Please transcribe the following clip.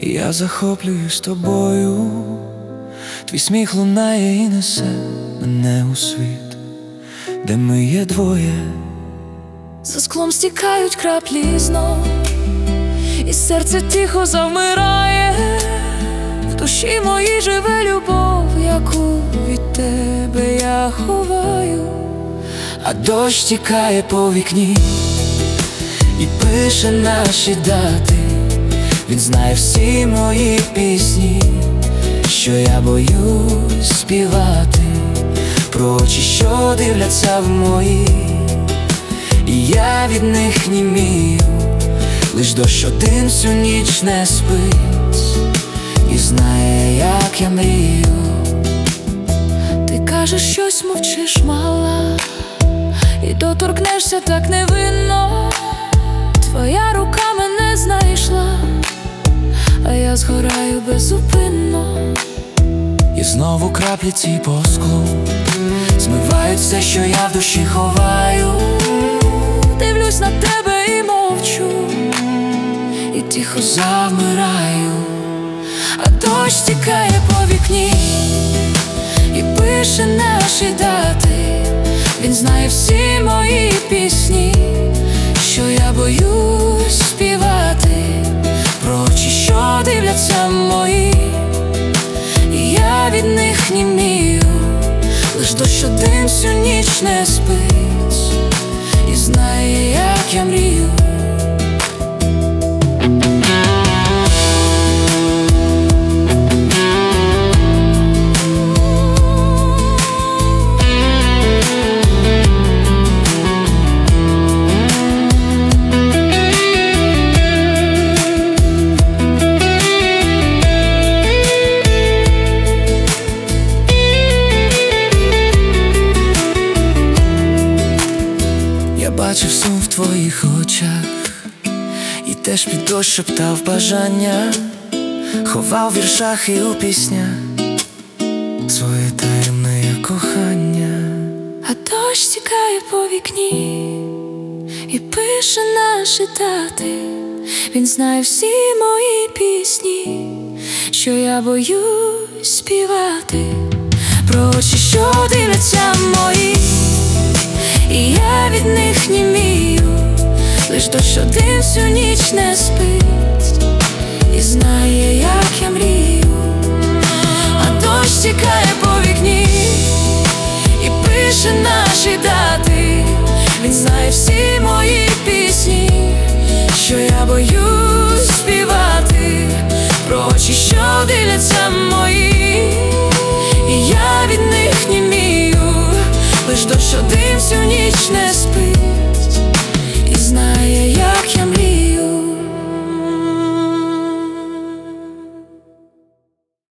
І я захоплююсь тобою. Твій сміх лунає і несе мене у світ, де ми є двоє. За склом стікають краплі знов, і серце тихо завмирає. В душі моїй живе любов, яку від тебе я ховаю. А дощ тікає по вікні і пише наші дати. Він знає всі мої пісні, що я боюсь співати, про очі, що дивляться в мої, і я від них німію. Лиш дощ один всю ніч не спить і знає, як я мрію. Ти кажеш щось, мовчиш, мала, і доторкнешся так невинно. Твоя рука мене знайшла, а я згораю безупинно. І знову краплі ці по склу змивають все, що я в душі ховаю. Дивлюсь на тебе і мовчу, і тихо завмираю. а дощ тікає по вікні і пише наші дати. Він знає всі мої пісні, що я боюсь співати, Про очі, що дивляться мої, і я від них німію. лиш дощ один всю ніч не спить І знає, як я мрію. Бачив сум в твоїх очах, і теж під дощ шептав бажання, ховав в віршах і у піснях своє таємне кохання. А дощ тікає по вікні і пише наші дати. Він знає всі мої пісні, що я боюсь співати, про очі, що дивляться мої, і я від них німію. Лиш дощ один всю ніч не спить і знає, як я мрію. А дощ тікає по вікні і пише на